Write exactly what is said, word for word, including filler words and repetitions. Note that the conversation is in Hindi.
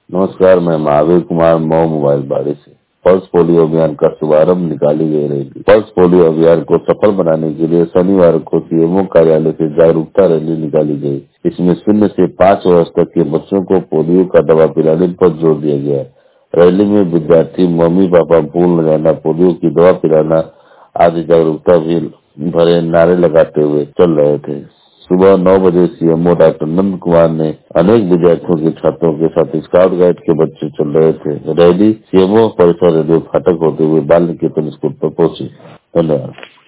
नमस्कार, मैं महावीर कुमार मऊ मोबाइल बाड़ी से। पल्स पोलियो अभियान का शुभारंभ निकाली गई रैली। पल्स पोलियो अभियान को सफल बनाने के लिए शनिवार को सीएमओ कार्यालय से जागरूकता रैली निकाली गई। इसमें शून्य से पाँच वर्ष तक के बच्चों को पोलियो का दवा पिलाने पर जोर दिया गया। रैली में विद्यार्थी मम्मी पापा भूल न जाना, पोलियो की दवा पिलाना आदि जागरूकता भी भरे नारे लगाते हुए चल रहे थे। सुबह नौ बजे सीएमओ डॉक्टर नंद कुमार ने अनेक विद्यार्थियों के छात्रों के साथ स्काउट गाइड के बच्चे चल रहे थे। रैली सीएमओ परिसर रेडियो फाटक होते हुए बाल निकेतन स्कूल पर पहुंची। धन्यवाद।